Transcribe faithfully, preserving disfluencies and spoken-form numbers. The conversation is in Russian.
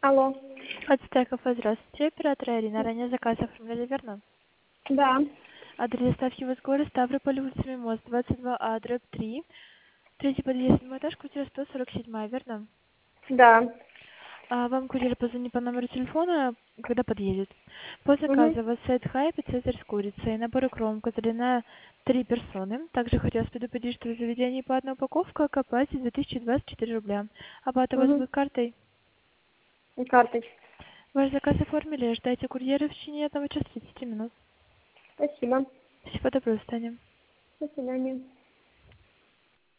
Алло. Ацтеков, здравствуйте. Оператор Ирина. Ранее заказ оформляли, верно? Да. Адрес доставки в город Ставрополь, улица Мимоз, двадцать два А, дробь три. Третий подъезд, седьмой этаж, квартира сто сорок семь, верно? Да. А вам курьер позвонит по номеру телефона, когда подъедет. По Угу. заказу у вас сайт хайп и цезарь с курицей, набор кромка длина три персоны. Также хотелось предупредить, что в заведении по одной упаковке окупаете две тысячи двадцать четыре рубля. Оплата у вас Угу. будет картой. И карточка. Ваш заказ оформили, ждайте курьера в течение одного часа тридцати минут. Спасибо. Всего доброго, Таня. До свидания.